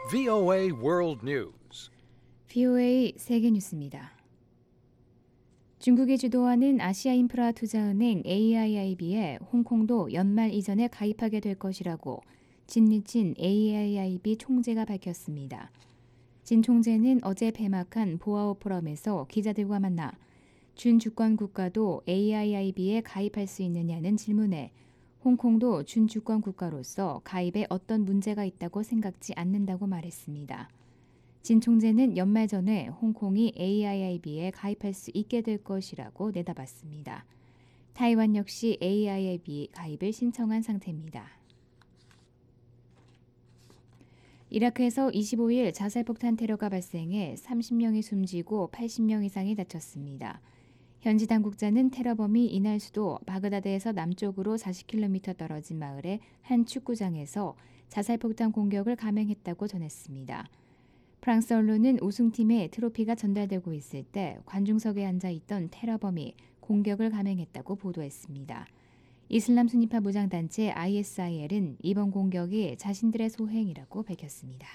VOA World News. VOA 세계 뉴스입니다. 중국이 주도하는 아시아인프라투자은행 AIIB에 홍콩도 연말 이전에 가입하게 될 것이라고 진리친 AIIB 총재가 밝혔습니다. 진 총재는 어제 폐막한 보아오 포럼에서 기자들과 만나 준주권 국가도 AIIB에 가입할 수 있느냐는 질문에 홍콩도 준주권 국가로서 가입에 어떤 문제가 있다고 생각지 않는다고 말했습니다. 진 총재는 연말 전에 홍콩이 AIIB에 가입할 수 있게 될 것이라고 내다봤습니다. 타이완 역시 AIIB 가입을 신청한 상태입니다. 이라크에서 25일 자살폭탄 테러가 발생해 30명이 숨지고 80명 이상이 다쳤습니다. 현지 당국자는 테러범이 이날 수도 바그다드에서 남쪽으로 40km 떨어진 마을의 한 축구장에서 자살폭탄 공격을 감행했다고 전했습니다. 프랑스 언론은 우승팀에 트로피가 전달되고 있을 때 관중석에 앉아있던 테러범이 공격을 감행했다고 보도했습니다. 이슬람 순위파 무장단체 ISIL은 이번 공격이 자신들의 소행이라고 밝혔습니다.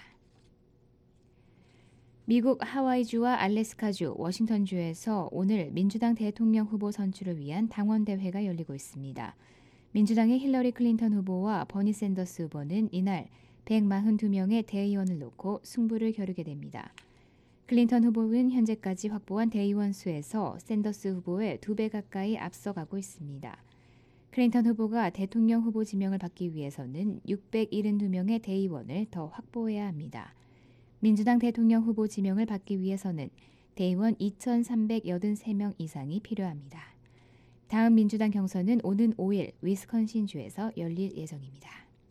미국 하와이주와 알래스카주, 워싱턴주에서 오늘 민주당 대통령 후보 선출을 위한 당원대회가 열리고 있습니다. 민주당의 힐러리 클린턴 후보와 버니 샌더스 후보는 이날 142명의 대의원을 놓고 승부를 겨루게 됩니다. 클린턴 후보는 현재까지 확보한 대의원 수에서 샌더스 후보의 2배 가까이 앞서가고 있습니다. 클린턴 후보가 대통령 후보 지명을 받기 위해서는 672명의 대의원을 더 확보해야 합니다. 민주당 대통령 후보 지명을 받기 위해서는 대의원 2,383명 이상이 필요합니다. 다음 민주당 경선은 오는 5일 위스콘신주에서 열릴 예정입니다.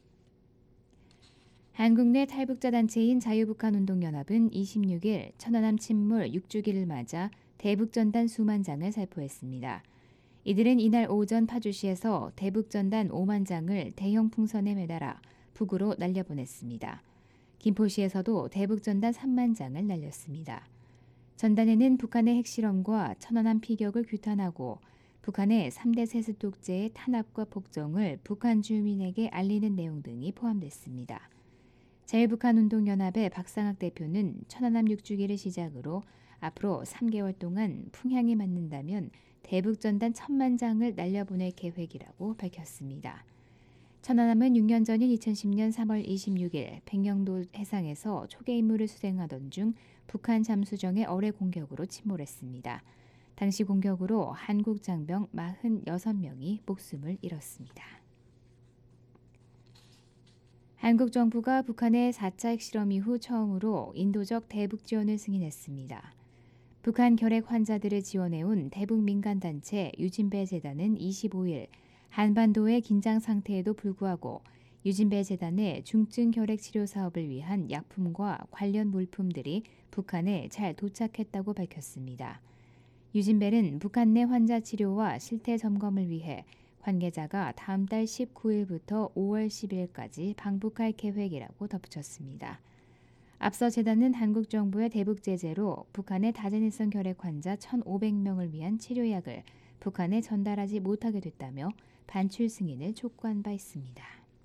한국 내 탈북자 단체인 자유북한운동연합은 26일 천안함 침몰 6주기를 맞아 대북전단 수만 장을 살포했습니다. 이들은 이날 오전 파주시에서 대북전단 5만 장을 대형 풍선에 매달아 북으로 날려보냈습니다. 김포시에서도 대북전단 3만 장을 날렸습니다. 전단에는 북한의 핵실험과 천안함 피격을 규탄하고 북한의 3대 세습독재의 탄압과 폭정을 북한 주민에게 알리는 내용 등이 포함됐습니다. 자유북한운동연합의 박상학 대표는 천안함 6주기를 시작으로 앞으로 3개월 동안 풍향이 맞는다면 대북전단 1,000만 장을 날려보낼 계획이라고 밝혔습니다. 천안함은 6년 전인 2010년 3월 26일 백령도 해상에서 초계 임무를 수행하던 중 북한 잠수정의 어뢰 공격으로 침몰했습니다. 당시 공격으로 한국 장병 46명이 목숨을 잃었습니다. 한국 정부가 북한의 4차 핵실험 이후 처음으로 인도적 대북 지원을 승인했습니다. 북한 결핵 환자들을 지원해온 대북 민간단체 유진배 재단은 25일 한반도의 긴장 상태에도 불구하고 유진배 재단의 중증 결핵 치료 사업을 위한 약품과 관련 물품들이 북한에 잘 도착했다고 밝혔습니다. 유진벨은 북한 내 환자 치료와 실태 점검을 위해 관계자가 다음 달 19일부터 5월 10일까지 방북할 계획이라고 덧붙였습니다. 앞서 재단은 한국 정부의 대북 제재로 북한의 다제닐성 결핵 환자 1,500명을 위한 치료약을 북한에 전달하지 못하게 됐다며 반출 승인을 촉구한 바 있습니다.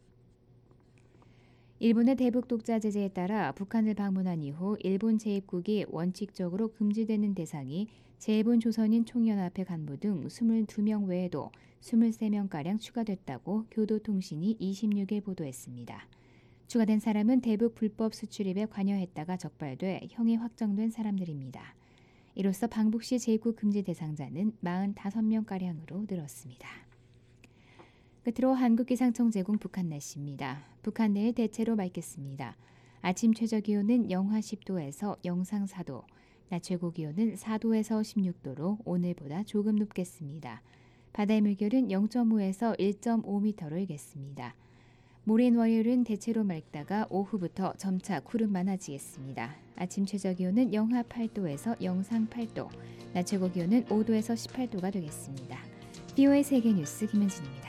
일본의 대북 독자 제재에 따라 북한을 방문한 이후 일본 재입국이 원칙적으로 금지되는 대상이 재일본 조선인 총연합회 간부 등 22명 외에도 23명가량 추가됐다고 교도통신이 26일 보도했습니다. 추가된 사람은 대북 불법 수출입에 관여했다가 적발돼 형이 확정된 사람들입니다. 이로써 방북 시 재입국 금지 대상자는 45명가량으로 늘었습니다. 끝으로 한국기상청 제공 북한 날씨입니다. 북한 내일 대체로 맑겠습니다. 아침 최저기온은 영하 10도에서 영상 4도, 낮 최고기온은 4도에서 16도로 오늘보다 조금 높겠습니다. 바다의 물결은 0.5에서 1.5m로 일겠습니다. 모레인 월요일은 대체로 맑다가 오후부터 점차 구름 많아지겠습니다. 아침 최저기온은 영하 8도에서 영상 8도, 낮 최고기온은 5도에서 18도가 되겠습니다. VOA 세계뉴스 김은진입니다.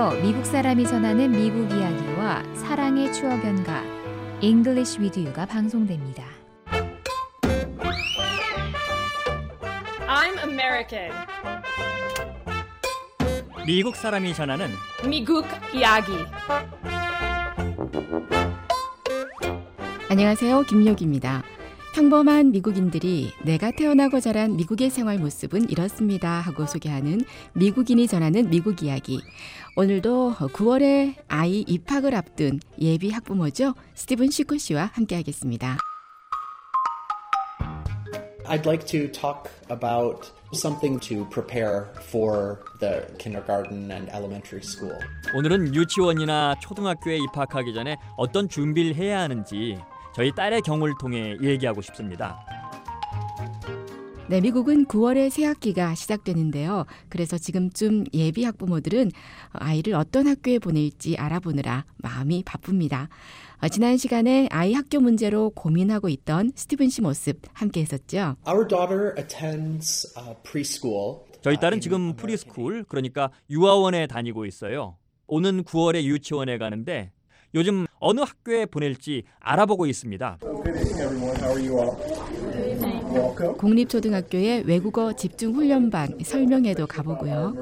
이어서 미국 사람이 전하는 미국 이야기와 사랑의 추억 연가 English with You가 방송됩니다. I'm American. 미국 사람이 전하는 미국 이야기. 안녕하세요. 김용기입니다. 평범한 미국인들이 내가 태어나고 자란 미국의 생활 모습은 이렇습니다 하고 소개하는 미국인이 전하는 미국 이야기. 오늘도 9월에 아이 입학을 앞둔 예비 학부모죠. 스티븐 시코 씨와 함께하겠습니다. I'd like to talk about something to prepare for the kindergarten and elementary school. 오늘은 유치원이나 초등학교에 입학하기 전에 어떤 준비를 해야 하는지 저희 딸의 경우를 통해 얘기하고 싶습니다. 네, 미국은 9월에 새 학기가 시작되는데요. 그래서 지금쯤 예비 학부모들은 아이를 어떤 학교에 보낼지 알아보느라 마음이 바쁩니다. 지난 시간에 아이 학교 문제로 고민하고 있던 스티븐 씨 모습 함께 했었죠. Our daughter attends preschool. 저희 딸은 지금 프리스쿨, 그러니까 유아원에 다니고 있어요. 오는 9월에 유치원에 가는데 요즘 어느 학교에 보낼지 알아보고 있습니다. 공립초등학교의 외국어 집중훈련반 설명회도 가보고요.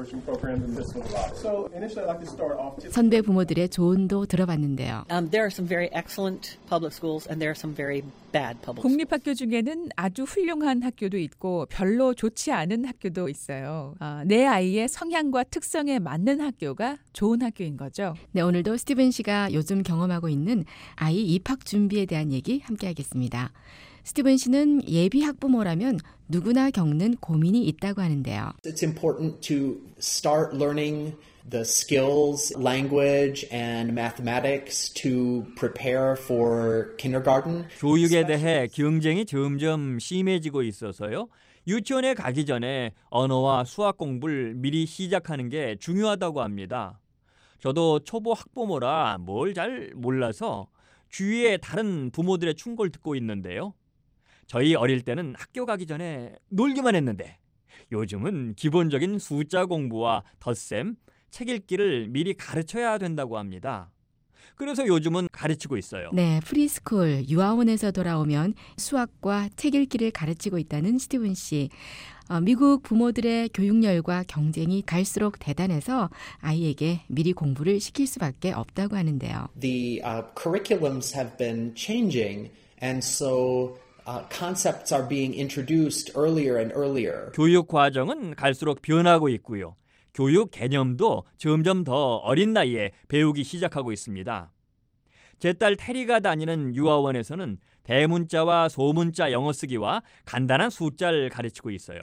선배 부모들의 조언도 들어봤는데요. There are some very excellent public schools and there are some very bad public schools. 공립학교 중에는 아주 훌륭한 학교도 있고 별로 좋지 않은 학교도 있어요. 내 아이의 성향과 특성에 맞는 학교가 좋은 학교인 거죠. 네, 오늘도 스티븐 씨가 요즘 경험하고 있는 아이 입학 준비에 대한 얘기 함께 하겠습니다. 스티븐 씨는 예비 학부모라면 누구나 겪는 고민이 있다고 하는데요. It's important to start learning the skills, language, and mathematics to prepare for kindergarten. 교육에 대해 경쟁이 점점 심해지고 있어서요. 유치원에 가기 전에 언어와 수학 공부를 미리 시작하는 게 중요하다고 합니다. 저도 초보 학부모라 뭘 잘 몰라서 주위에 다른 부모들의 충고를 듣고 있는데요. 저희 어릴 때는 학교 가기 전에 놀기만 했는데 요즘은 기본적인 숫자 공부와 덧셈, 책 읽기를 미리 가르쳐야 된다고 합니다. 그래서 요즘은 가르치고 있어요. 네, 프리스쿨, 유아원에서 돌아오면 수학과 책 읽기를 가르치고 있다는 스티븐 씨. 미국 부모들의 교육열과 경쟁이 갈수록 대단해서 아이에게 미리 공부를 시킬 수밖에 없다고 하는데요. The curriculums have been changing, and so concepts are being introduced earlier and earlier. 교육 과정은 갈수록 변하고 있고요. 교육 개념도 점점 더 어린 나이에 배우기 시작하고 있습니다. 제 딸 테리가 다니는 유아원에서는 대문자와 소문자 영어 쓰기와 간단한 숫자를 가르치고 있어요.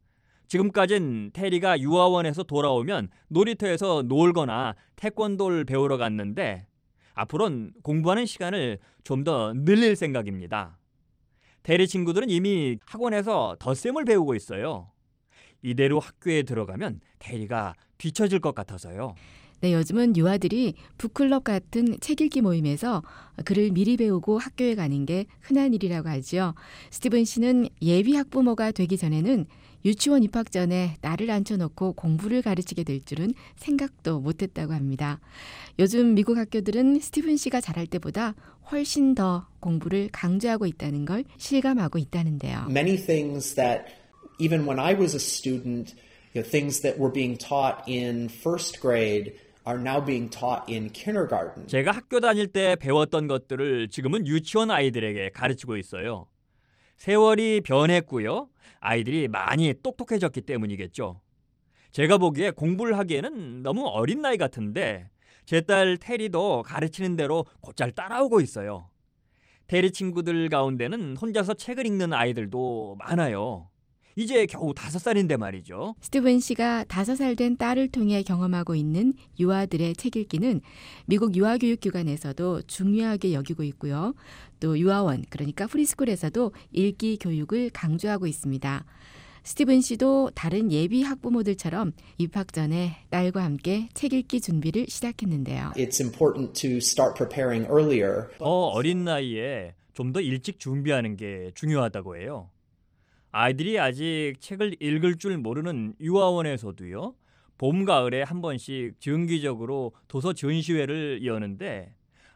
지금까진 테리가 유아원에서 돌아오면 놀이터에서 놀거나 태권도를 배우러 갔는데 앞으로는 공부하는 시간을 좀 더 늘릴 생각입니다. 테리 친구들은 이미 학원에서 덧셈을 배우고 있어요. 이대로 학교에 들어가면 테리가 뒤처질 것 같아서요. 네, 요즘은 유아들이 북클럽 같은 책 읽기 모임에서 글을 미리 배우고 학교에 가는 게 흔한 일이라고 하죠. 스티븐 씨는 예비 학부모가 되기 전에는 유치원 입학 전에 딸을 앉혀놓고 공부를 가르치게 될 줄은 생각도 못했다고 합니다. 요즘 미국 학교들은 스티븐 씨가 잘할 때보다 훨씬 더 공부를 강조하고 있다는 걸 실감하고 있다는데요. Many things that even when I was a student, things that were being taught in first grade are now being taught in kindergarten. 제가 학교 다닐 때 배웠던 것들을 지금은 유치원 아이들에게 가르치고 있어요. 세월이 변했고요. 아이들이 많이 똑똑해졌기 때문이겠죠. 제가 보기에 공부를 하기에는 너무 어린 나이 같은데 제 딸 테리도 가르치는 대로 곧잘 따라오고 있어요. 테리 친구들 가운데는 혼자서 책을 읽는 아이들도 많아요. 이제 겨우 5살인데 말이죠. 스티븐 씨가 5살 된 딸을 통해 경험하고 있는 유아들의 책 읽기는 미국 유아교육기관에서도 중요하게 여기고 있고요. 또 유아원, 그러니까 프리스쿨에서도 읽기 교육을 강조하고 있습니다. 스티븐 씨도 다른 예비 학부모들처럼 입학 전에 딸과 함께 책 읽기 준비를 시작했는데요. It's important to start preparing earlier. 어린 나이에 좀 더 일찍 준비하는 게 중요하다고 해요. 아이들이 아직 책을 읽을 줄 모르는 유아원에서도요. 봄, 가을에 한 번씩 정기적으로 도서 전시회를 여는데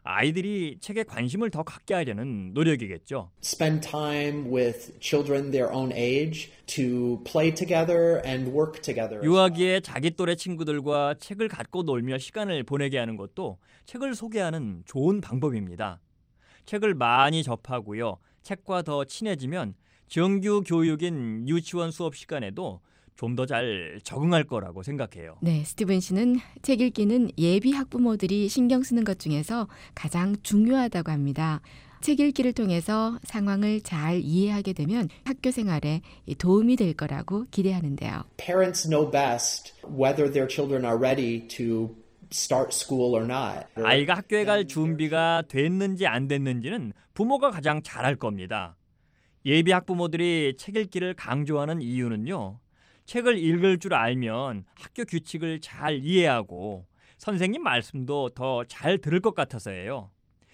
아이들이 책에 관심을 더 갖게 하려는 노력이겠죠. Spend time with children their own age to play together and work together. 유아기에 자기 또래 친구들과 책을 갖고 놀며 시간을 보내게 하는 것도 책을 소개하는 좋은 방법입니다. 책을 많이 접하고요. 책과 더 친해지면 정규 교육인 유치원 수업 시간에도 좀 더 잘 적응할 거라고 생각해요. 네, 스티븐 씨는 책 읽기는 예비 학부모들이 신경 쓰는 것 중에서 가장 중요하다고 합니다. 책 읽기를 통해서 상황을 잘 이해하게 되면 학교 생활에 도움이 될 거라고 기대하는데요. Parents know best whether their children are ready to start school or not. 아이가 학교에 갈 준비가 됐는지 안 됐는지는 부모가 가장 잘 알 겁니다. 예비 학부모들이 책 읽기를 강조하는 이유는요. 책을 읽을 줄 알면 학교 규칙을 잘 이해하고 선생님 말씀도 더 잘 들을 것 같아서예요.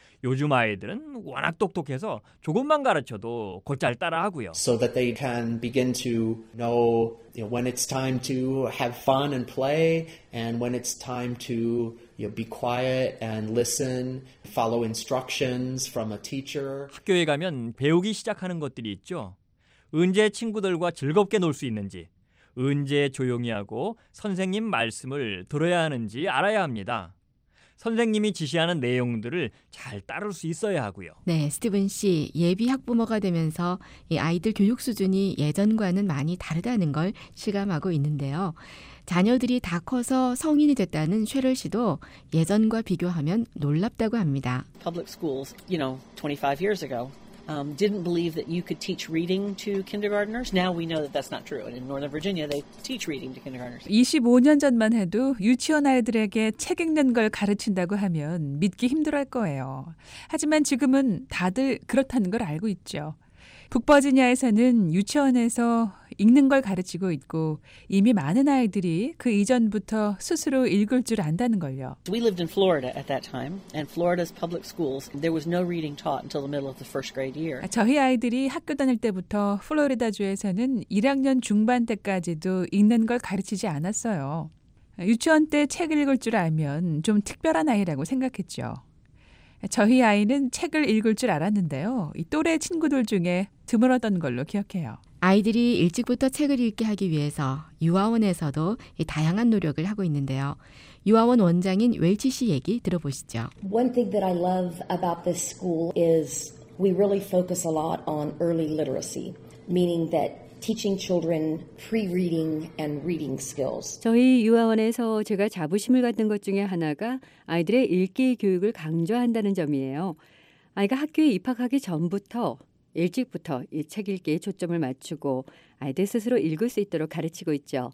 요즘 아이들은 워낙 똑똑해서 조금만 가르쳐도 곧잘 따라하고요. So that they can begin to know, when it's time to have fun and play and when it's time to be quiet and listen, follow instructions from a teacher. 학교에 가면 배우기 시작하는 것들이 있죠. 언제 친구들과 즐겁게 놀 수 있는지, 언제 조용히 하고 선생님 말씀을 들어야 하는지 알아야 합니다. 선생님이 지시하는 내용들을 잘 따를 수 있어야 하고요. 네, 스티븐 씨 예비 학부모가 되면서 이 아이들 교육 수준이 예전과는 많이 다르다는 걸 실감하고 있는데요. 자녀들이 다 커서 성인이 됐다는 쉐럴 씨도 예전과 비교하면 놀랍다고 합니다. Public schools, 25 years ago, didn't believe that you could teach reading to kindergartners. Now we know that that's not true. And in Northern Virginia, they teach reading to kindergartners. 25년 전만 해도 유치원 아이들에게 책 읽는 걸 가르친다고 하면 믿기 힘들어할 거예요. 하지만 지금은 다들 그렇다는 걸 알고 있죠. 북버지니아에서는 유치원에서 읽는 걸 가르치고 있고 이미 많은 아이들이 그 이전부터 스스로 읽을 줄 안다는 걸요. We lived in Florida at that time, and Florida's public schools, there was no reading taught until the middle of the first grade year. 저희 아이들이 학교 다닐 때부터 플로리다주에서는 1학년 중반 때까지도 읽는 걸 가르치지 않았어요. 유치원 때 책 읽을 줄 알면 좀 특별한 아이라고 생각했죠. 저희 아이는 책을 읽을 줄 알았는데요. 이 또래 친구들 중에 드물었던 걸로 기억해요. 아이들이 일찍부터 책을 읽게 하기 위해서 유아원에서도 다양한 노력을 하고 있는데요. 유아원 원장인 웰치 씨 얘기 들어보시죠. One thing that I love about this school is we really focus a lot on early literacy, meaning that teaching children pre-reading and reading skills. 저희 유아원에서 제가 자부심을 갖는 것 중에 하나가 아이들의 읽기 교육을 강조한다는 점이에요. 아이가 학교에 입학하기 전부터 일찍부터 이 책 읽기에 초점을 맞추고 아이들 스스로 읽을 수 있도록 가르치고 있죠.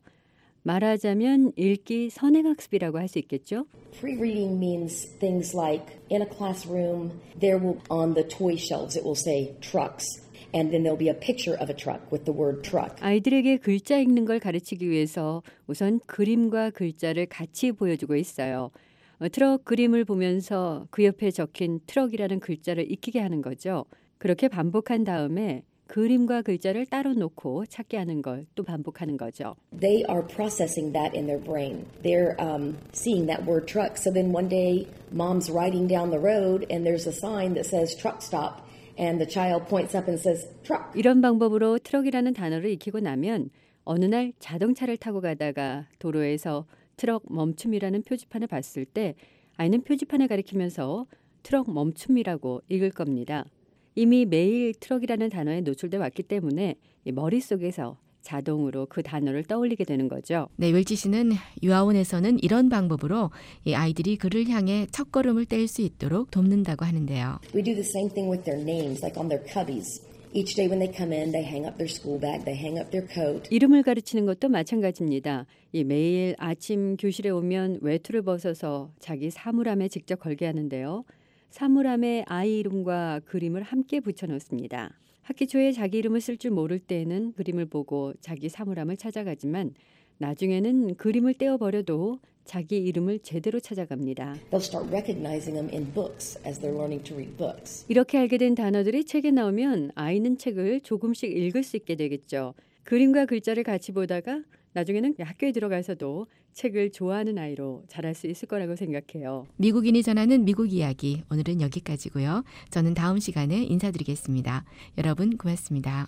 말하자면 읽기 선행학습이라고 할 수 있겠죠. Pre-reading means things like in a classroom, there will on the toy shelves it will say trucks. And then there'll be a picture of a truck with the word truck. 아이들에게 글자 읽는 걸 가르치기 위해서 우선 그림과 글자를 같이 보여주고 있어요. 트럭 그림을 보면서 그 옆에 적힌 트럭이라는 글자를 익히게 하는 거죠. 그렇게 반복한 다음에 그림과 글자를 따로 놓고 찾게 하는 걸 또 반복하는 거죠. They are processing that in their brain. They're seeing that word truck. So then one day, mom's riding down the road and there's a sign that says truck stop. And the child points up and says, truck. 이런 방법으로 트럭이라는 단어를 익히고 나면 어느 날 자동차를 타고 가다가 도로에서 트럭 멈춤이라는 표지판을 봤을 때 아이는 표지판을 가리키면서 트럭 멈춤이라고 읽을 겁니다. 이미 매일 트럭이라는 단어에 노출돼 왔기 때문에 머릿속에서 자동으로 그 단어를 떠올리게 되는 거죠. 네, 웰치 씨는 유아원에서는 이런 방법으로 이 아이들이 그를 향해 첫걸음을 뗄 수 있도록 돕는다고 하는데요. We do the same thing with their names, like on their cubbies. Each day when they come in, they hang up their school bag, they hang up their coat. 이름을 가르치는 것도 마찬가지입니다. 이 매일 아침 교실에 오면 외투를 벗어서 자기 사물함에 직접 걸게 하는데요. 사물함에 아이 이름과 그림을 함께 붙여놓습니다. 학기 초에 자기 이름을 쓸 줄 모를 때에는 그림을 보고 자기 사물함을 찾아가지만 나중에는 그림을 떼어버려도 자기 이름을 제대로 찾아갑니다. They'll start recognizing them in books as they're learning to read books. 이렇게 알게 된 단어들이 책에 나오면 아이는 책을 조금씩 읽을 수 있게 되겠죠. 그림과 글자를 같이 보다가 나중에는 학교에 들어가서도 책을 좋아하는 아이로 자랄 수 있을 거라고 생각해요. 미국인이 전하는 미국 이야기 오늘은 여기까지고요. 저는 다음 시간에 인사드리겠습니다. 여러분 고맙습니다.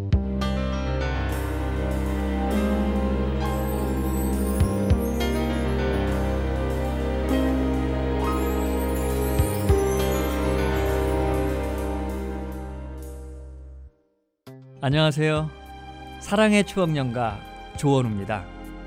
안녕하세요. 사랑의 추억연가 조원우입니다.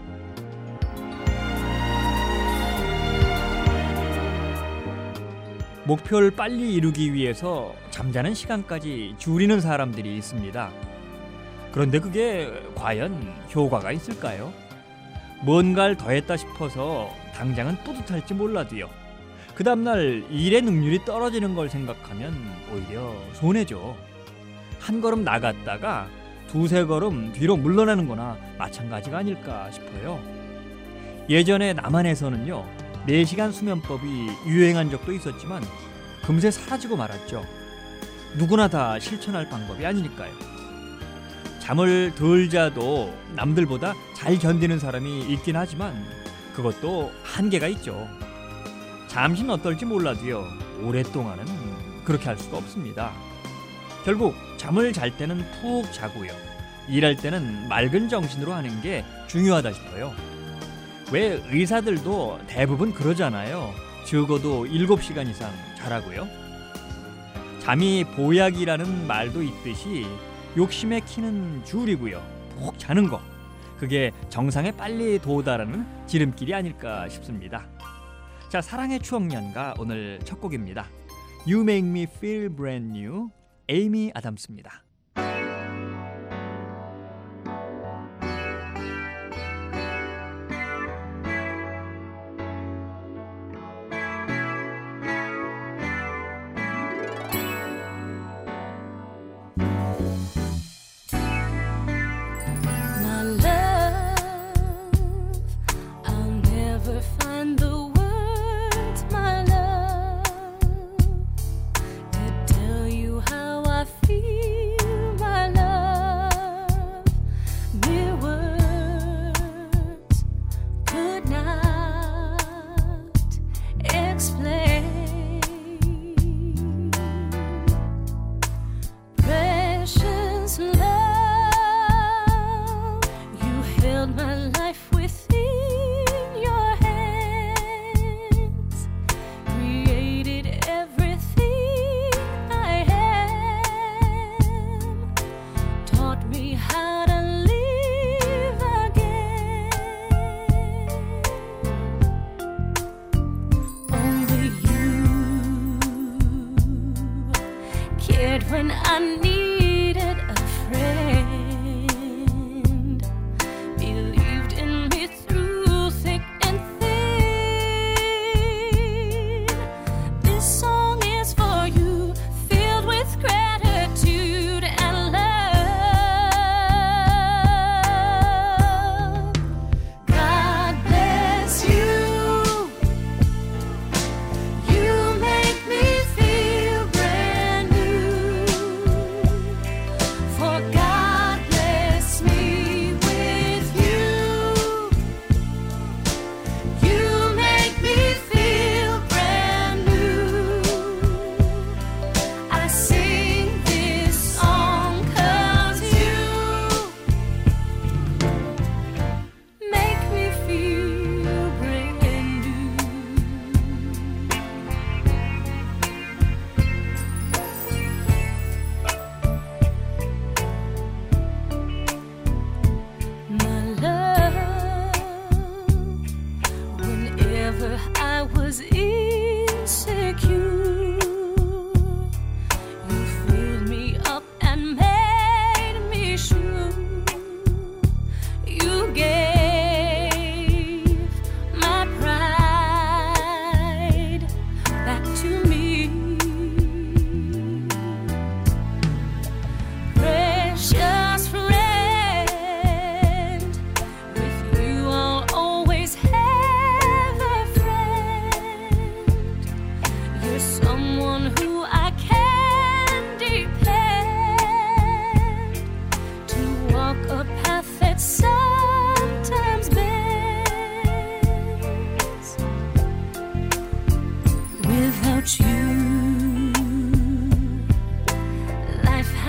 목표를 빨리 이루기 위해서 잠자는 시간까지 줄이는 사람들이 있습니다. 그런데 그게 과연 효과가 있을까요? 뭔가를 더했다 싶어서 당장은 뿌듯할지 몰라도요. 그 다음날 일의 능률이 떨어지는 걸 생각하면 오히려 손해죠. 한 걸음 나갔다가 두세 걸음 뒤로 물러나는 거나 마찬가지가 아닐까 싶어요. 예전에 남한에서는요 4시간 수면법이 유행한 적도 있었지만 금세 사라지고 말았죠. 누구나 다 실천할 방법이 아니니까요. 잠을 덜 자도 남들보다 잘 견디는 사람이 있긴 하지만 그것도 한계가 있죠. 잠시는 어떨지 몰라도요 오랫동안은 그렇게 할 수가 없습니다. 결국 잠을 잘 때는 푹 자고요. 일할 때는 맑은 정신으로 하는 게 중요하다 싶어요. 왜 의사들도 대부분 그러잖아요. 적어도 7시간 이상 자라고요. 잠이 보약이라는 말도 있듯이 욕심의 키는 줄이고요. 푹 자는 거. 그게 정상에 빨리 도달하는 지름길이 아닐까 싶습니다. 자, 사랑의 추억연가 오늘 첫 곡입니다. You Make Me Feel Brand New, 에이미 아담스입니다. When I needed a friend, believed in me through thick and thin. This song is for you, filled with gratitude and love.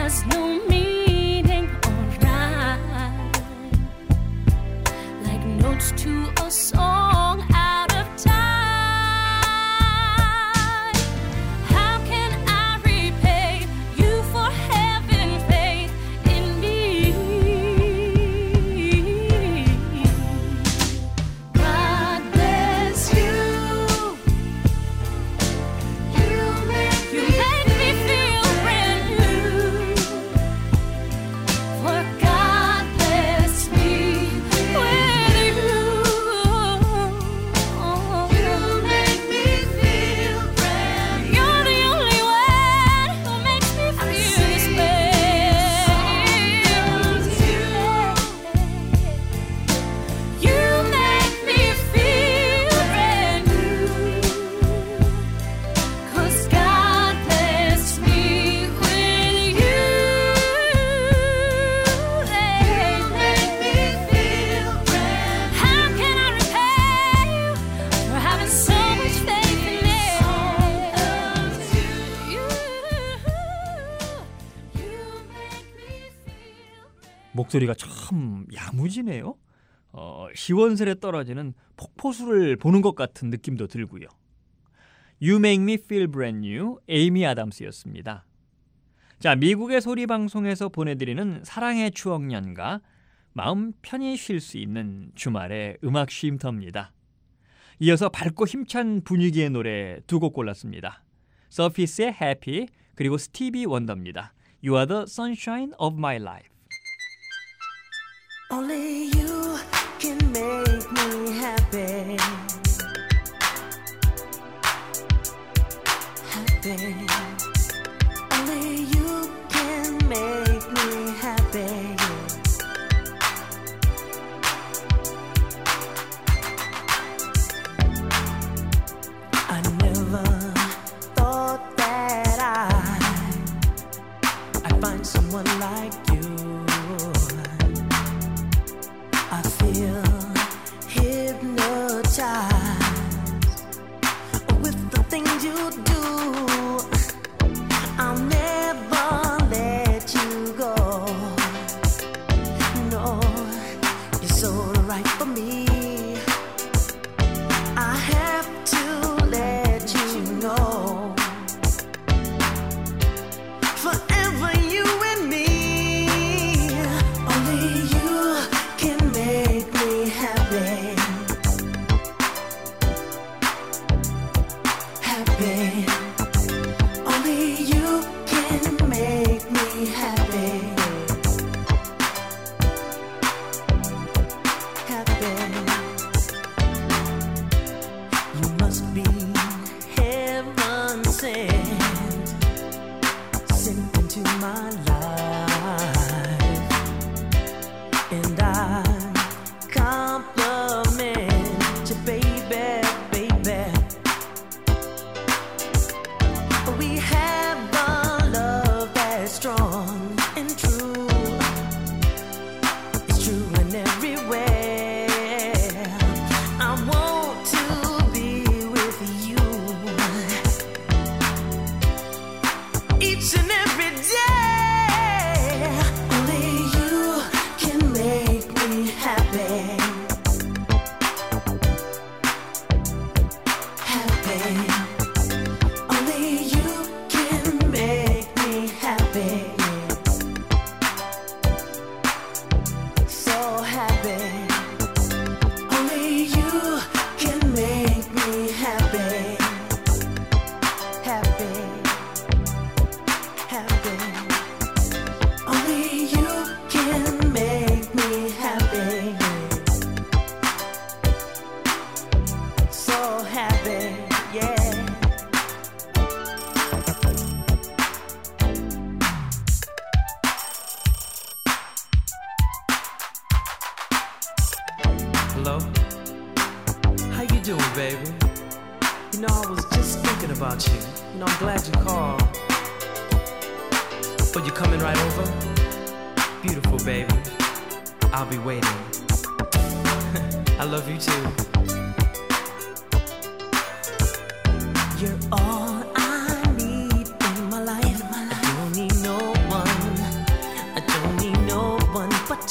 has no meaning or rhyme, like notes to a song out of time. How can I repay you for having faith in me? God bless you. You make me feel brand new. For God bless me with you. You make me feel brand new. You're the only one who makes me feel this way. You make me feel brand new. 'Cause God bless me with you. They make me feel brand new. How can I repay you for having so much faith in me? You make me feel. 목소리가 참 야무지네요. 시원스레 떨어지는 폭포수를 보는 것 같은 느낌도 들고요. You Make Me Feel Brand New, 에이미 아담스였습니다. 자, 미국의 소리방송에서 보내드리는 사랑의 추억연가, 마음 편히 쉴 수 있는 주말의 음악 쉼터입니다. 이어서 밝고 힘찬 분위기의 노래 두 곡 골랐습니다. 서피스의 Happy, 그리고 스티비 원더입니다. You are the sunshine of my life. Only you can make me happy. Happy. Only you can make me happy. I never thought that I'd find someone like you. I feel hypnotized with the things you do. I'll never let you go. No, you're so right for me. I have to let you know. Forever you and me. Only you can make me happy. Happy. Only you can make me happy. Happy. You must be heaven sent, sent into my life. And I compliment you, baby, baby. We have a love that's strong and true. It's true in every way. I want to be with you each and every day. Only you can make me happy. Happy. Only you can make me happy. So happy. Only you can make me happy. Happy. Happy. Only you can make me happy. So happy, yeah. Hello? How you doing, baby? You know, I was just thinking about you. You know, I'm glad you called. Oh, you coming right over? Beautiful, baby. I'll be waiting. I love you too. You're all I need in my life. I don't need no one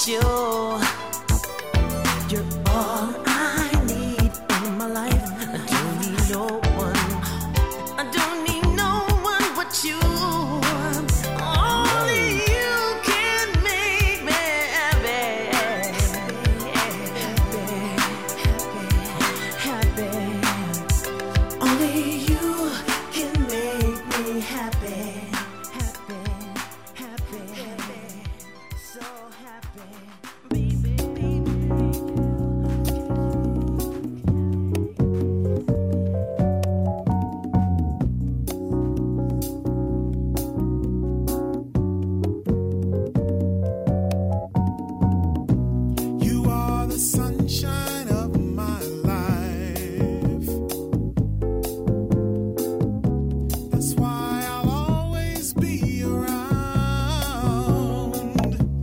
about you. You're all I need in my life. I don't need no one. I don't need no one but you. Only you can make me happy. Only you can make me happy. So happy. You are the sunshine of my life. That's why I'll always be around.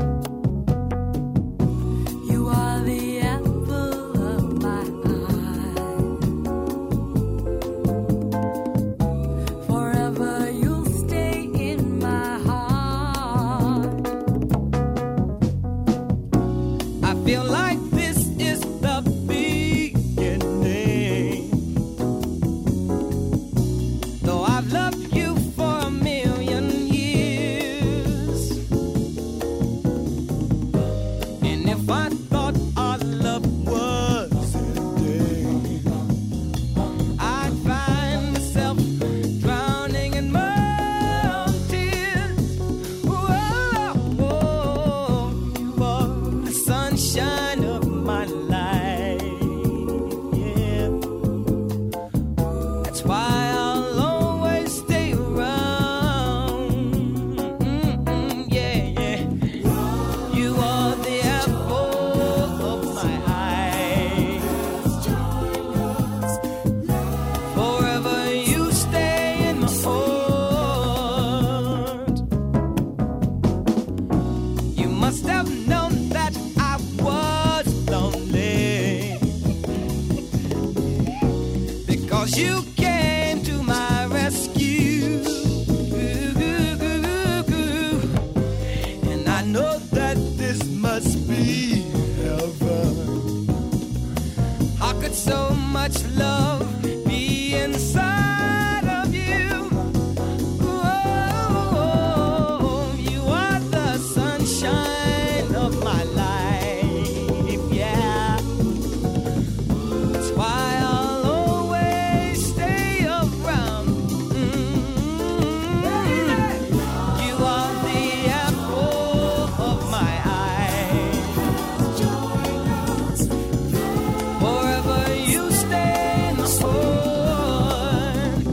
You are the apple of my eye. Forever you'll stay in my heart. I feel like this is the beginning. Though I've loved you for a million years, and if I thought our love was ending, I'd find myself drowning in my own tears. Whoa, you are the sunshine of my life. Yeah, that's why I'll always stay around. Yeah. You are the apple of my eye. Forever you stay in my heart. You must have known that I was lonely, because you came to my rescue. And I know that this must be heaven. How could so much love be inside of you? Oh, you are the sunshine of my life. Yeah, that's why I'll always stay around. You are the apple of my eye. Forever you stay in my heart.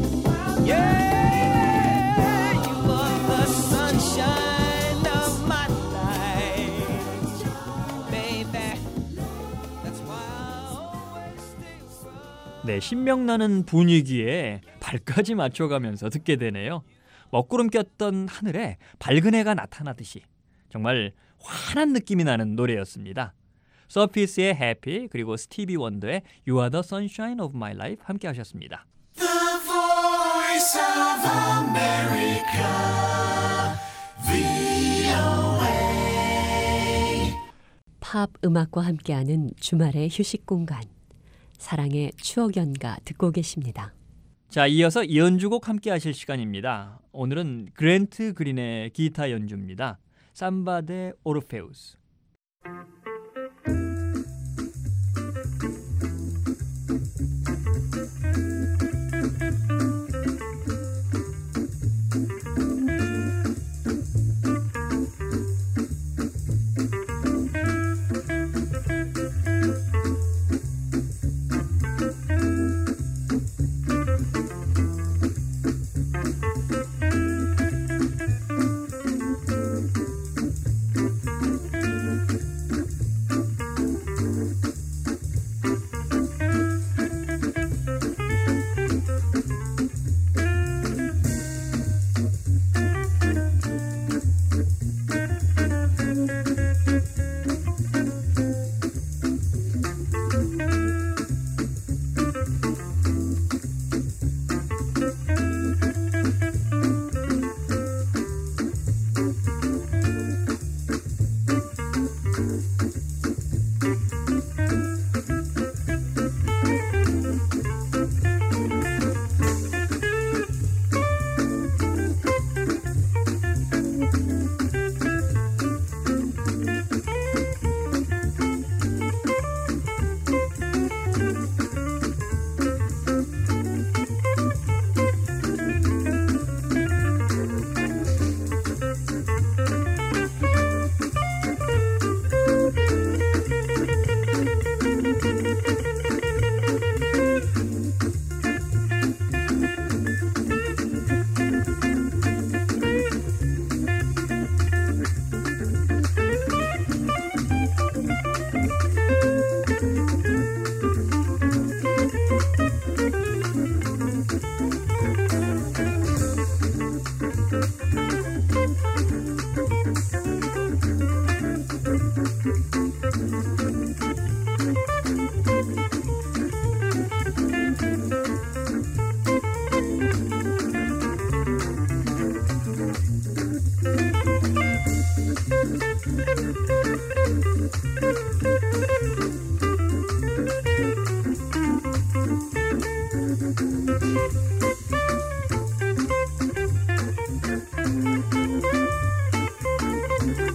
Yeah, you are the sunshine of my life, baby. That's why I'll always stay around. 네, 신명나는 분위기에 발까지 맞춰가면서 듣게 되네요. 먹구름 꼈던 하늘에 밝은 해가 나타나듯이 정말 환한 느낌이 나는 노래였습니다. 서피스의 해피 그리고 스티비 원더의 You are the sunshine of my life 함께 하셨습니다. The voice of America, VOA. 팝 음악과 함께하는 주말의 휴식 공간. 사랑의 추억 연가 듣고 계십니다. 자, 이어서 연주곡 함께 하실 시간입니다. 오늘은 그랜트 그린의 기타 연주입니다. 삼바 데 오르페우스.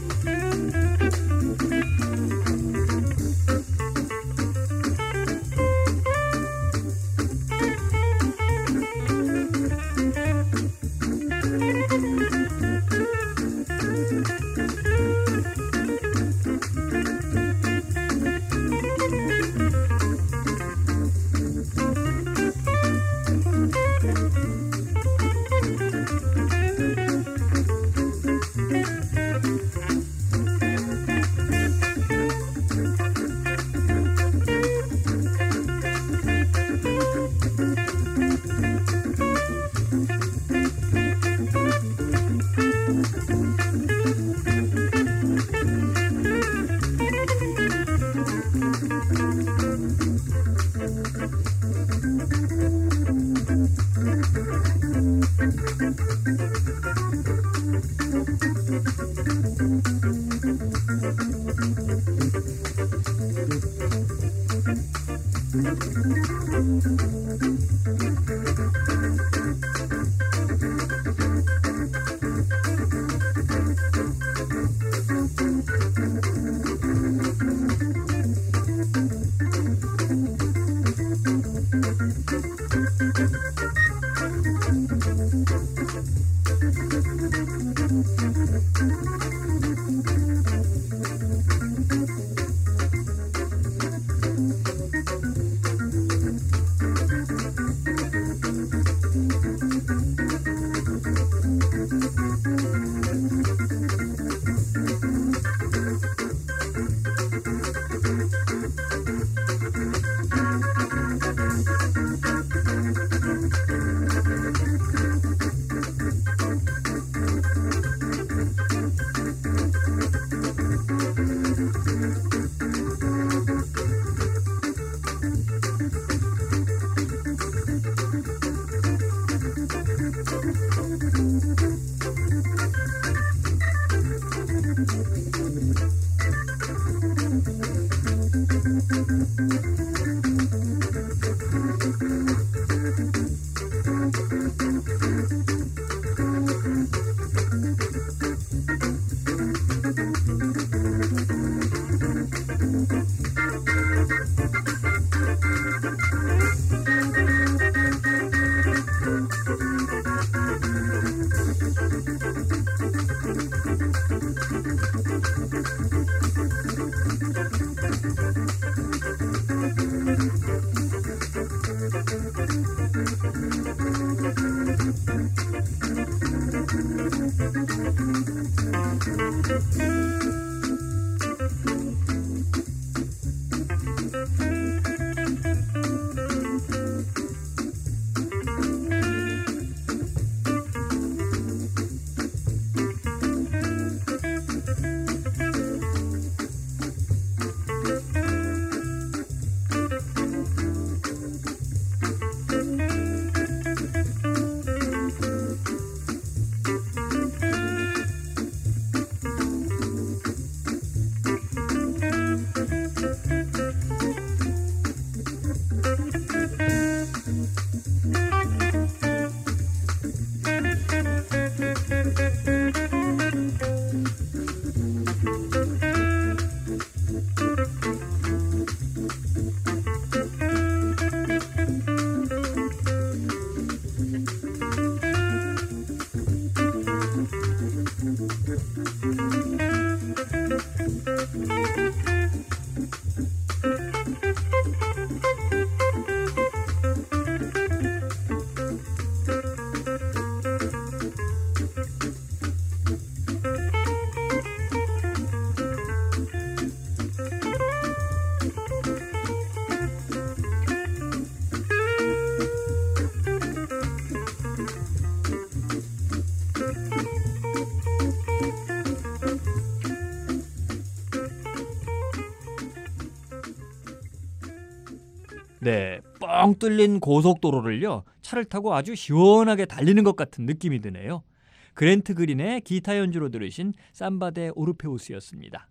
네, 뻥 뚫린 고속도로를요, 차를 타고 아주 시원하게 달리는 것 같은 느낌이 드네요. 그랜트 그린의 기타 연주로 들으신 삼바 데 오르페우스였습니다.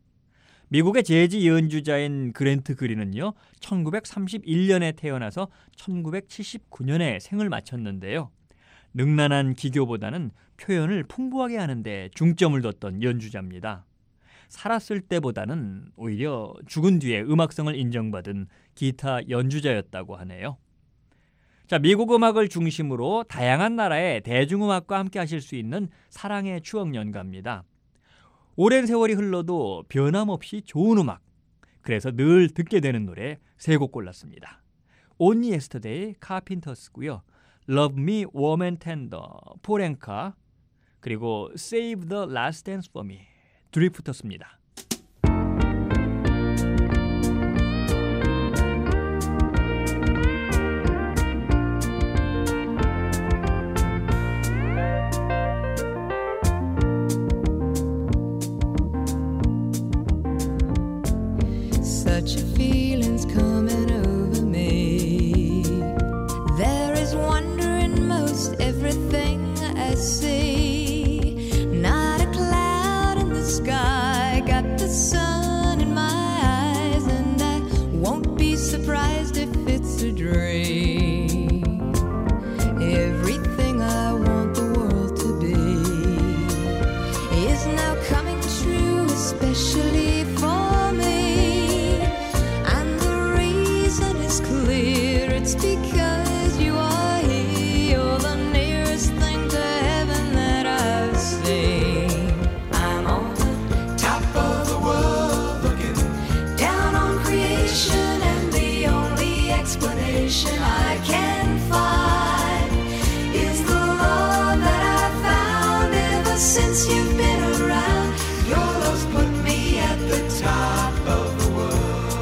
미국의 재즈 연주자인 그랜트 그린은요, 1931년에 태어나서 1979년에 생을 마쳤는데요. 능란한 기교보다는 표현을 풍부하게 하는 데 중점을 뒀던 연주자입니다. 살았을 때보다는 오히려 죽은 뒤에 음악성을 인정받은 기타 연주자였다고 하네요. 자, 미국 음악을 중심으로 다양한 나라의 대중음악과 함께 하실 수 있는 사랑의 추억 연가입니다. 오랜 세월이 흘러도 변함없이 좋은 음악, 그래서 늘 듣게 되는 노래 3곡 골랐습니다. Only Yesterday, 카펜터스고요. Love Me Warm and Tender, 폴 앵카, 그리고 Save the Last Dance for Me, 드리프터스입니다. Such a feeling's coming over me. There is wonder in most everything I see. Not a cloud in the sky, got the sun in my eyes, and I won't be surprised if it's a dream. Everything I want the world to be is now coming true, especially for me. Clear, it's because you are here. You're the nearest thing to heaven that I've seen. I'm on the top of the world, looking down on creation, and the only explanation I can find is the love that I've found ever since you've been around. Your love's put me at the top of the world.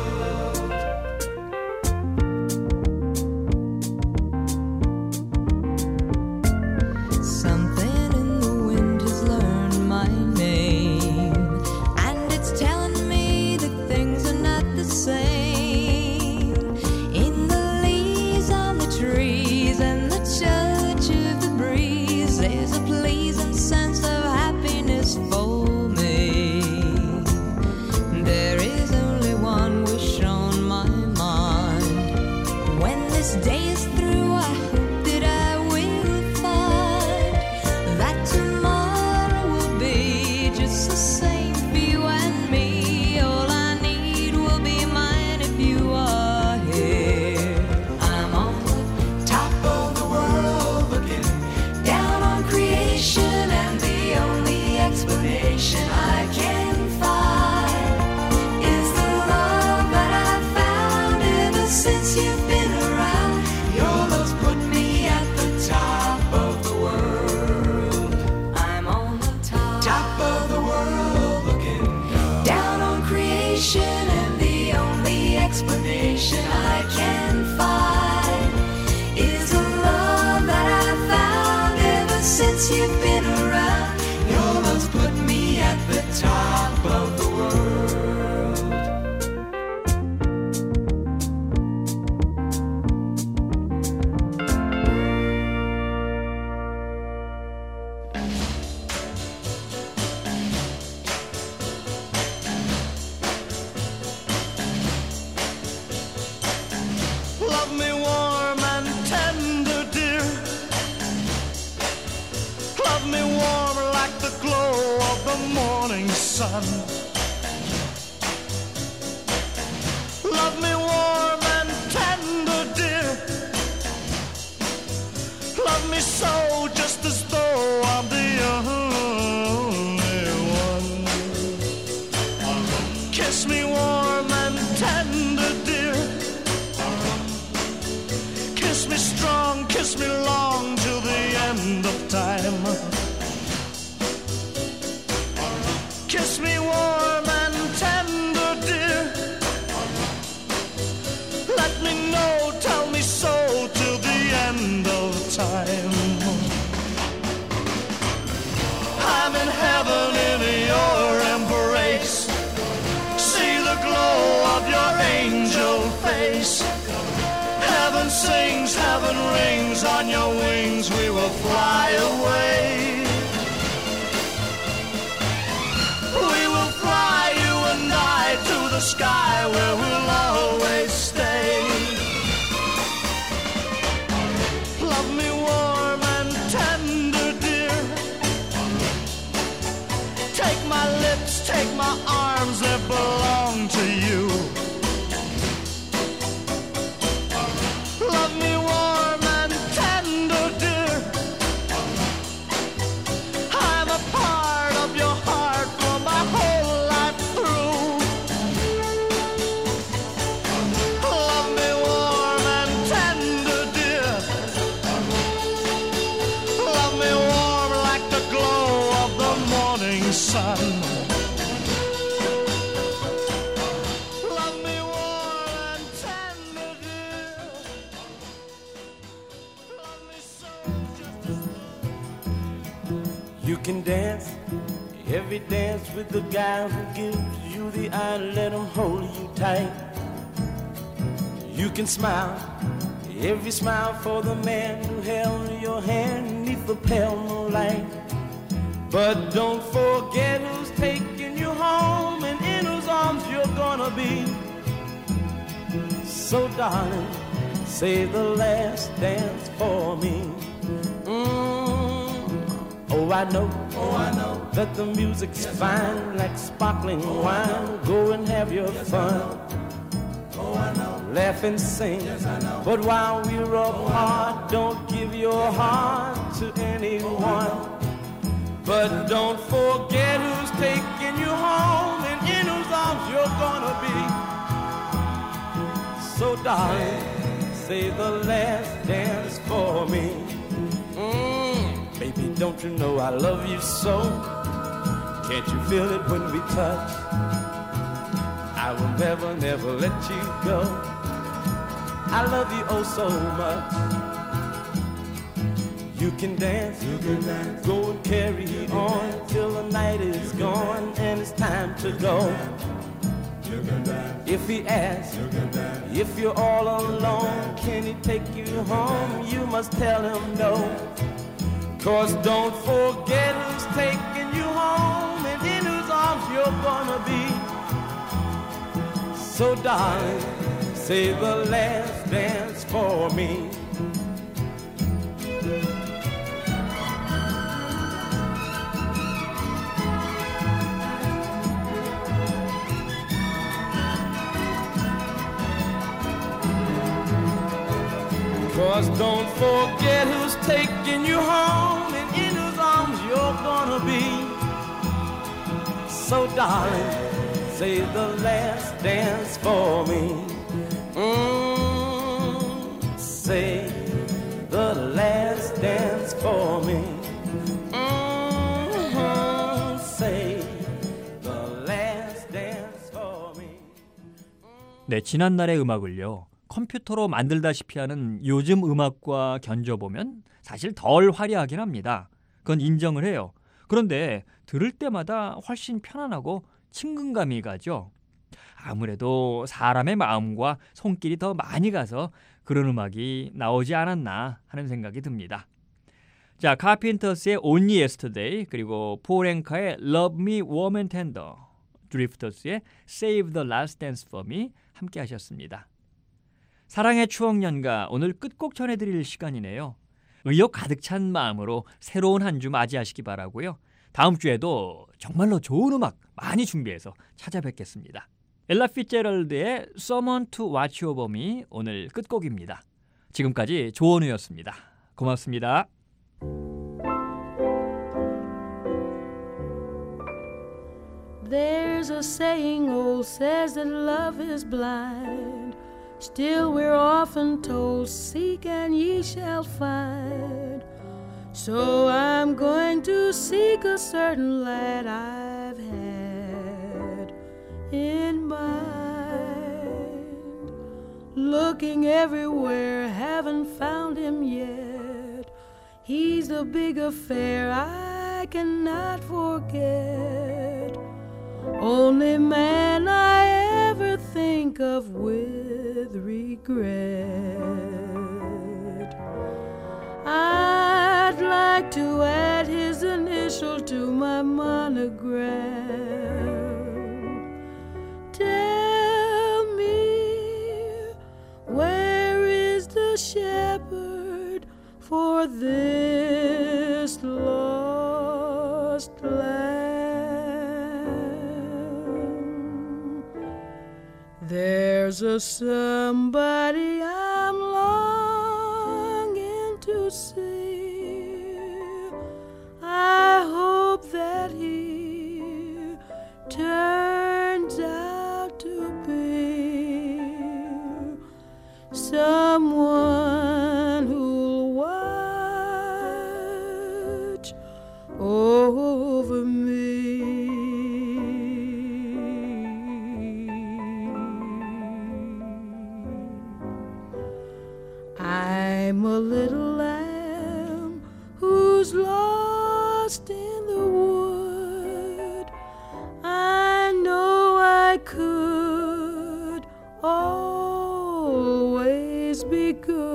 You've been around, your love's put me at the top of the world. Love me warm and tender, dear. Love me warm like the glow of the morning sun. Love me warm and tender, dear. Love me so, just as though I'm the only one. Kiss me warm and tender, dear. Kiss me strong, kiss me long till the end of time. Kiss me warm and tender, dear. Let me know, tell me so till the end of time. I'm in heaven in your embrace. See the glow of your angel face. Heaven sings, heaven rings, on your wings we will fly away. We will fly, you and I, to the sky where we'll always stay. Love me warm and tender, dear. Take my lips, take my arms. can dance every dance with the guy who gives you the eye. Let him hold you tight. You can smile every smile for the man who held your hand neath the pale moonlight. But don't forget who's taking you home and in whose arms you're gonna be. So darling, say the last dance for me. Oh, I know that the music's fine, like sparkling wine. Go and have your fun. Laugh and sing. But while we're apart, don't give your heart to anyone. But don't forget who's taking you home and in whose arms you're gonna be. So darling, say the last dance for me. Baby, don't you know I love you so? Can't you feel it when we touch? I will never, never let you go. I love you oh so much. You can dance, go and carry on till the night is gone and it's time to go. If he asks, if you're all alone, can he take you home? You must tell him no. 'Cause don't forget who's taking you home and in whose arms you're gonna be. So darling, say the last dance for me. Cause don't forget who's taking you home and in whose arms you're gonna be. So darling, say the last dance for me. Say the last dance for me. Say the last dance for me. 네, 지난날의 음악을요. 컴퓨터로 만들다시피 하는 요즘 음악과 견줘보면 사실 덜 화려하긴 합니다. 그건 인정을 해요. 그런데 들을 때마다 훨씬 편안하고 친근감이 가죠. 아무래도 사람의 마음과 손길이 더 많이 가서 그런 음악이 나오지 않았나 하는 생각이 듭니다. 자, 카펜터스의 Only Yesterday, 그리고 폴 앵카의 Love Me Warm and Tender, 드리프터스의 Save the Last Dance for Me 함께 하셨습니다. 사랑의 추억 연가 오늘 끝곡 전해드릴 시간이네요. 의욕 가득 찬 마음으로 새로운 한 주 맞이하시기 바라고요. 다음 주에도 정말로 좋은 음악 많이 준비해서 찾아뵙겠습니다. 엘라 피츠제럴드의 Someone to Watch Over Me 오늘 끝곡입니다. 지금까지 조원우였습니다. 고맙습니다. There's a saying old says that love is blind. Still we're often told, seek and ye shall find. So I'm going to seek a certain lad I've had in mind. Looking everywhere, haven't found him yet. He's a big affair I cannot forget. Only man I ever think of with regret. I'd like to add his initial to my monogram. Tell me, where is the shepherd for this lost land? There's a somebody I'm longing to see. I hope that he turns out to be someone who'll watch over me. I'm a little lamb be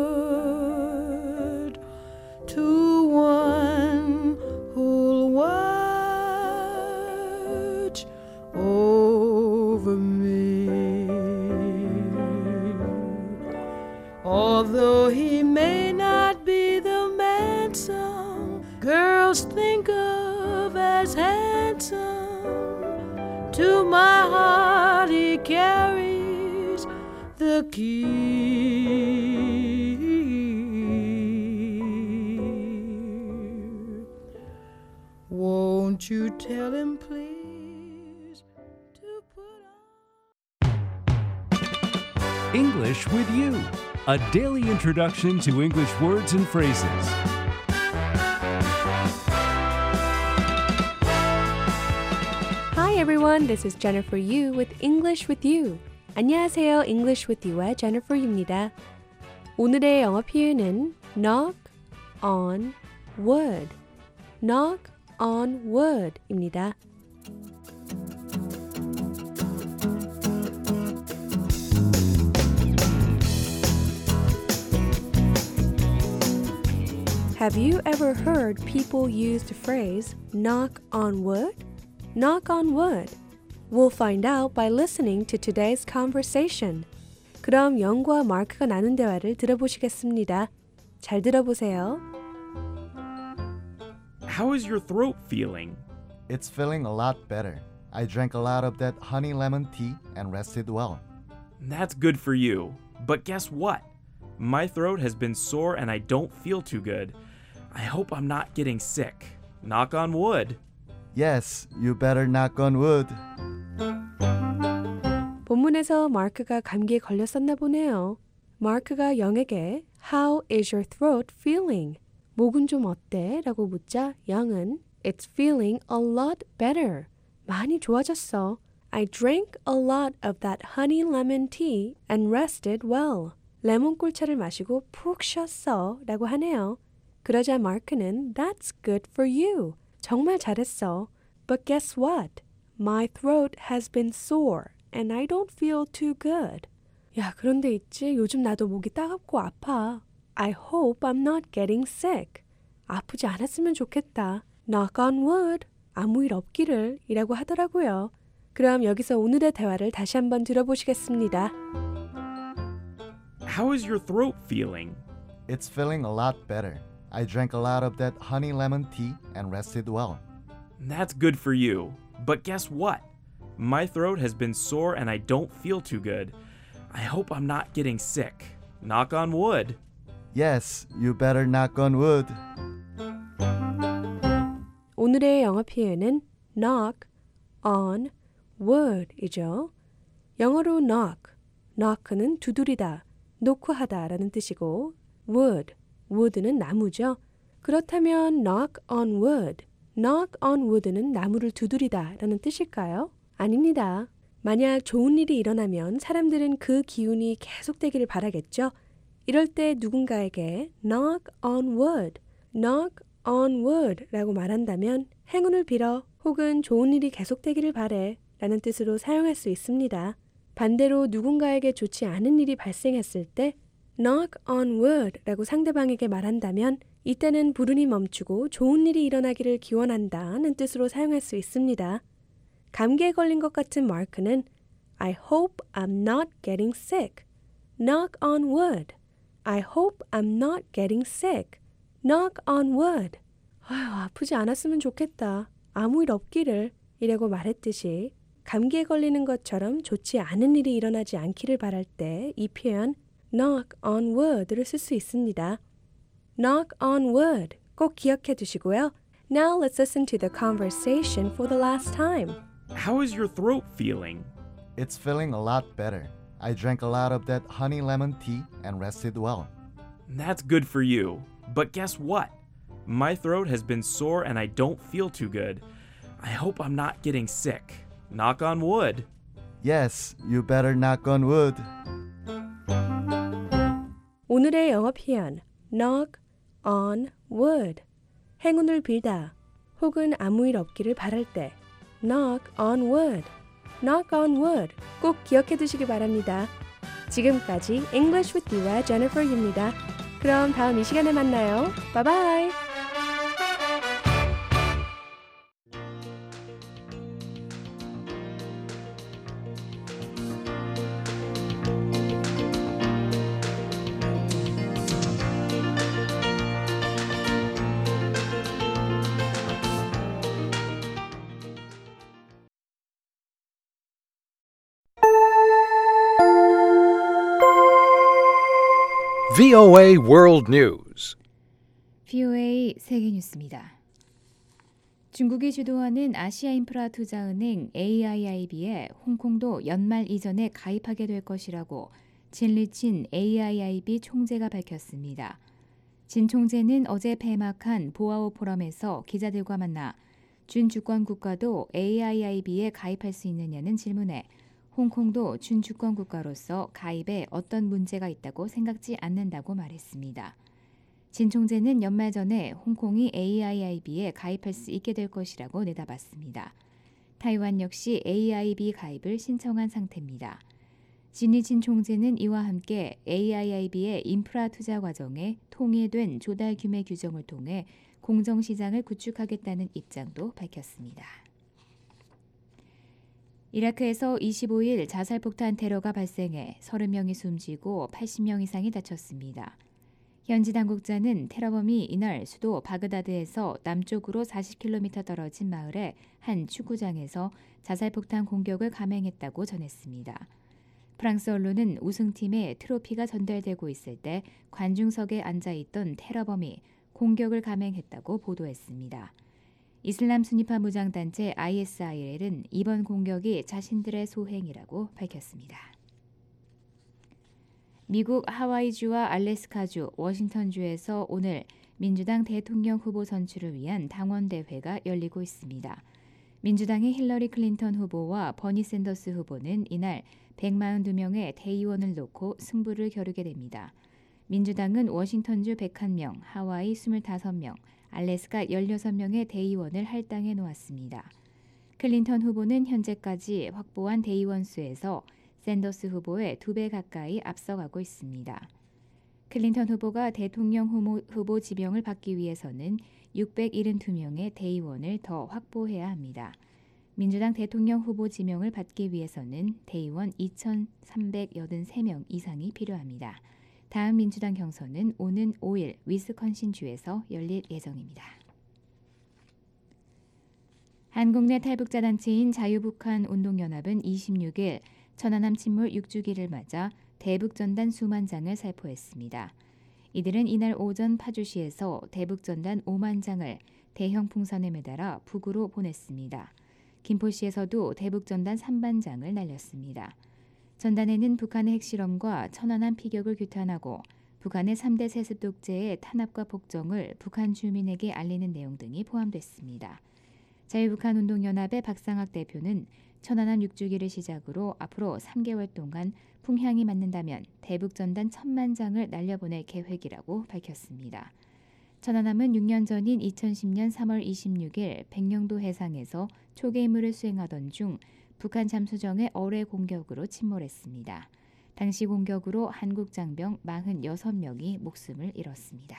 good to one who'll watch over me. Although he may not be the man some girls think of as handsome, to my heart he carries the key. Won't you tell him, please, to put on English with You, a daily introduction to English words and phrases. Hi everyone, this is Jennifer Yu with English with You. 안녕하세요, English with You의 Jennifer Yu입니다. 오늘의 영어 표현은 knock on wood, knock on wood입니다. Have you ever heard people use the phrase knock on wood? Knock on wood. We'll find out by listening to today's conversation. 그럼 영과 마크가 나눈 대화를 들어보시겠습니다. 잘 들어보세요. How is your throat feeling? It's feeling a lot better. I drank a lot of that honey lemon tea and rested well. That's good for you. But guess what? My throat has been sore and I don't feel too good. I hope I'm not getting sick. Knock on wood. Yes, you better knock on wood. 본문에서 마크가 감기에 걸렸었나 보네요. 마크가 영에게 How is your throat feeling? 목은 좀 어때? 라고 묻자 영은 It's feeling a lot better. 많이 좋아졌어. I drank a lot of that honey lemon tea and rested well. 레몬 꿀차를 마시고 푹 쉬었어 라고 하네요. 그러자 마크는 That's good for you. 정말 잘했어. But guess what? My throat has been sore and I don't feel too good. 야, 그런데 있지. 요즘 나도 목이 따갑고 아파. I hope I'm not getting sick. 아프지 않았으면 좋겠다. Knock on wood. 아무 일 없기를 이라고 하더라고요. 그럼 여기서 오늘의 대화를 다시 한번 들어보시겠습니다. How is your throat feeling? It's feeling a lot better. I drank a lot of that honey lemon tea and rested well. That's good for you. But guess what? My throat has been sore and I don't feel too good. I hope I'm not getting sick. Knock on wood. Yes, you better knock on wood. 오늘의 영어 표현은 knock on wood이죠. 영어로 knock는 두드리다, 노크하다 라는 뜻이고 wood는 나무죠. 그렇다면 knock on wood는 나무를 두드리다 라는 뜻일까요? 아닙니다. 만약 좋은 일이 일어나면 사람들은 그 기운이 계속되기를 바라겠죠. 이럴 때 누군가에게 knock on wood 라고 말한다면 행운을 빌어 혹은 좋은 일이 계속되기를 바래 라는 뜻으로 사용할 수 있습니다. 반대로 누군가에게 좋지 않은 일이 발생했을 때 knock on wood 라고 상대방에게 말한다면 이때는 불운이 멈추고 좋은 일이 일어나기를 기원한다는 뜻으로 사용할 수 있습니다. 감기에 걸린 것 같은 마크는 I hope I'm not getting sick. Knock on wood. I hope I'm not getting sick. Knock on wood. 아휴, 아프지 않았으면 좋겠다. 아무 일 없기를 이라고 말했듯이 감기에 걸리는 것처럼 좋지 않은 일이 일어나지 않기를 바랄 때 이 표현 knock on wood를 쓸 수 있습니다. knock on wood 꼭 기억해 두시고요. Now let's listen to the conversation for the last time. How is your throat feeling? It's feeling a lot better. I drank a lot of that honey lemon tea and rested well. That's good for you. But guess what? My throat has been sore and I don't feel too good. I hope I'm not getting sick. Knock on wood. Yes, you better knock on wood. 오늘의 영어 표현 knock on wood. 행운을 빌다 혹은 아무 일 없기를 바랄 때 knock on wood. knock on wood 꼭 기억해 두시기 바랍니다. 지금까지 English with You와 Jennifer Yu입니다. 그럼 다음 이 시간에 만나요. 바이바이. VOA World News. VOA 세계 뉴스입니다. 중국이 주도하는 아시아 인프라 투자은행 AIIB에 홍콩도 연말 이전에 가입하게 될 것이라고 진리친 AIIB 총재가 밝혔습니다. 진 총재는 어제 폐막한 보아오 포럼에서 기자들과 만나 준주권 국가도 AIIB에 가입할 수 있느냐는 질문에 홍콩도 준주권 국가로서 가입에 어떤 문제가 있다고 생각지 않는다고 말했습니다. 진 총재는 연말 전에 홍콩이 AIIB에 가입할 수 있게 될 것이라고 내다봤습니다. 타이완 역시 AIIB 가입을 신청한 상태입니다. 진리친 총재는 이와 함께 AIIB의 인프라 투자 과정에 통일된 조달 규모 규정을 통해 공정시장을 구축하겠다는 입장도 밝혔습니다. 이라크에서 25일 자살폭탄 테러가 발생해 30명이 숨지고 80명 이상이 다쳤습니다. 현지 당국자는 테러범이 이날 수도 바그다드에서 남쪽으로 40km 떨어진 마을의 한 축구장에서 자살폭탄 공격을 감행했다고 전했습니다. 프랑스 언론은 우승팀에 트로피가 전달되고 있을 때 관중석에 앉아있던 테러범이 공격을 감행했다고 보도했습니다. 이슬람 순위파 무장단체 ISIL은 이번 공격이 자신들의 소행이라고 밝혔습니다. 미국 하와이주와 알래스카주, 워싱턴주에서 오늘 민주당 대통령 후보 선출을 위한 당원대회가 열리고 있습니다. 민주당의 힐러리 클린턴 후보와 버니 샌더스 후보는 이날 142명의 대의원을 놓고 승부를 겨루게 됩니다. 민주당은 워싱턴주 101명, 하와이 25명, 알래스카 16명의 대의원을 할당해 놓았습니다. 클린턴 후보는 현재까지 확보한 대의원 수에서 샌더스 후보의 2배 가까이 앞서가고 있습니다. 클린턴 후보가 대통령 후보 지명을 받기 위해서는 672명의 대의원을 더 확보해야 합니다. 민주당 대통령 후보 지명을 받기 위해서는 대의원 2,383명 이상이 필요합니다. 다음 민주당 경선은 오는 5일 위스콘신주에서 열릴 예정입니다. 한국 내 탈북자 단체인 자유북한운동연합은 26일 천안함 침몰 6주기를 맞아 대북전단 수만 장을 살포했습니다. 이들은 이날 오전 파주시에서 대북전단 5만 장을 대형 풍선에 매달아 북으로 보냈습니다. 김포시에서도 대북전단 3만 장을 날렸습니다. 전단에는 북한의 핵실험과 천안함 피격을 규탄하고 북한의 3대 세습 독재의 탄압과 복종을 북한 주민에게 알리는 내용 등이 포함됐습니다. 자유북한운동연합의 박상학 대표는 천안함 6주기를 시작으로 앞으로 3개월 동안 풍향이 맞는다면 대북전단 1,000만 장을 날려보낼 계획이라고 밝혔습니다. 천안함은 6년 전인 2010년 3월 26일 백령도 해상에서 초계 임무를 수행하던 중 북한 잠수정의 어뢰 공격으로 침몰했습니다. 당시 공격으로 한국 장병 46명이 목숨을 잃었습니다.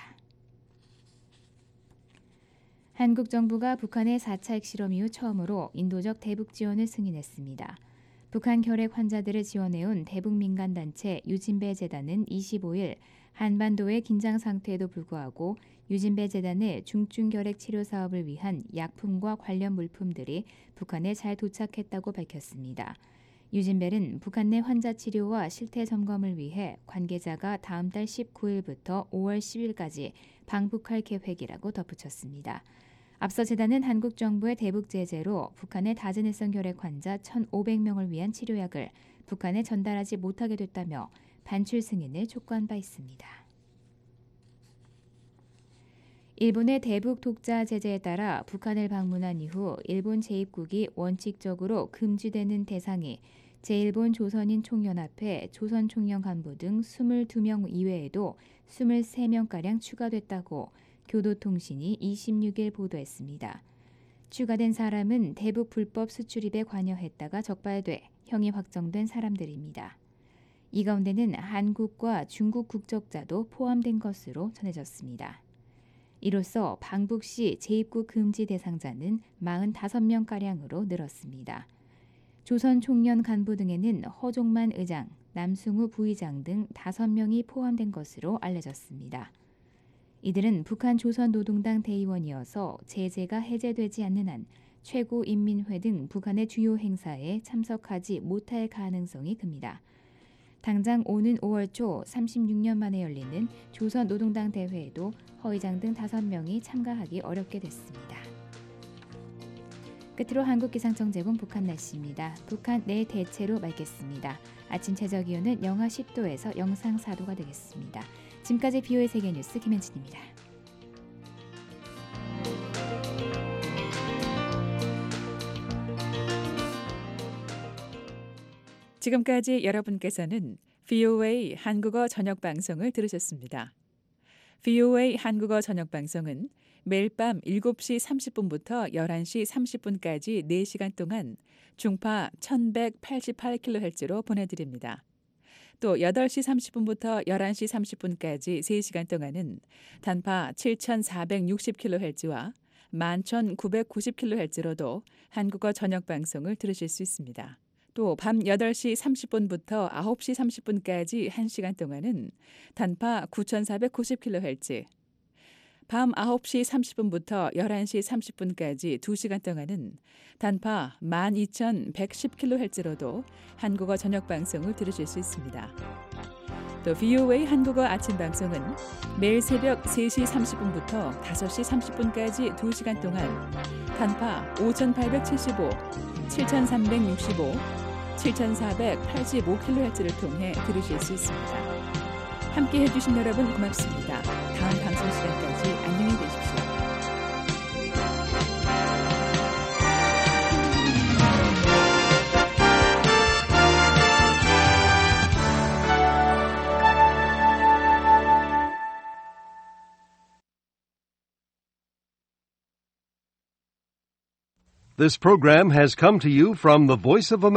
한국 정부가 북한의 4차 핵실험 이후 처음으로 인도적 대북 지원을 승인했습니다. 북한 결핵 환자들을 지원해온 대북민간단체 유진배 재단은 25일 한반도의 긴장 상태에도 불구하고 유진배 재단의 중증 결핵 치료 사업을 위한 약품과 관련 물품들이 북한에 잘 도착했다고 밝혔습니다. 유진벨은 북한 내 환자 치료와 실태 점검을 위해 관계자가 다음 달 19일부터 5월 10일까지 방북할 계획이라고 덧붙였습니다. 앞서 재단은 한국 정부의 대북 제재로 북한의 다전해성 결핵 환자 1,500명을 위한 치료약을 북한에 전달하지 못하게 됐다며 반출 승인을 촉구한 바 있습니다. 일본의 대북 독자 제재에 따라 북한을 방문한 이후 일본 재입국이 원칙적으로 금지되는 대상이 제일본 조선인 총연합회 조선총련 간부 등 22명 이외에도 23명가량 추가됐다고 교도통신이 26일 보도했습니다. 추가된 사람은 대북 불법 수출입에 관여했다가 적발돼 형이 확정된 사람들입니다. 이 가운데는 한국과 중국 국적자도 포함된 것으로 전해졌습니다. 이로써 방북 시 재입국 금지 대상자는 45명가량으로 늘었습니다. 조선 총련 간부 등에는 허종만 의장, 남승우 부의장 등 5명이 포함된 것으로 알려졌습니다. 이들은 북한 조선노동당 대의원이어서 제재가 해제되지 않는 한 최고인민회 등 북한의 주요 행사에 참석하지 못할 가능성이 큽니다. 당장 오는 5월 초 36년 만에 열리는 조선노동당 대회에도 허 의장 등 5명이 참가하기 어렵게 됐습니다. 끝으로 한국기상청 제공 북한 날씨입니다. 북한 내일 대체로 맑겠습니다. 아침 최저기온은 영하 10도에서 영상 4도가 되겠습니다. 지금까지 BOA 세계뉴스 김현진입니다. 지금까지 여러분께서는 VOA 한국어 저녁 방송을 들으셨습니다. VOA 한국어 저녁 방송은 매일 밤 7시 30분부터 11시 30분까지 4시간 동안 중파 1188kHz로 보내드립니다. 또 8시 30분부터 11시 30분까지 3시간 동안은 단파 7460kHz와 11990kHz로도 한국어 저녁 방송을 들으실 수 있습니다. 또 밤 8시 30분부터 9시 30분까지 1시간 동안은 단파 9490kHz, 밤 9시 30분부터 11시 30분까지 2시간 동안은 단파 12110kHz로도 한국어 저녁 방송을 들으실 수 있습니다. 또 VOA 한국어 아침 방송은 매일 새벽 3시 30분부터 5시 30분까지 2시간 동안 단파 5875, 7365, 7485kHz를 통해 들으실 수 있습니다. 함께 해주신 여러분 고맙습니다. 다음 방송 시간까지 안녕히 계십시오. This program has come to you from the Voice of America.